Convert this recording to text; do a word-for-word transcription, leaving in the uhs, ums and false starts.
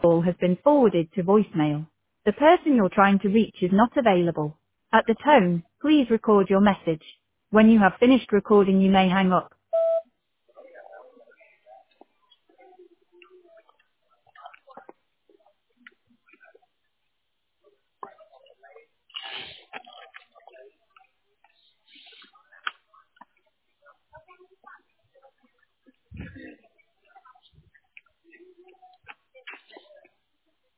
call has been forwarded to voicemail. The person you're trying to reach is not available. At the tone, please record your message. When you have finished recording, you may hang up.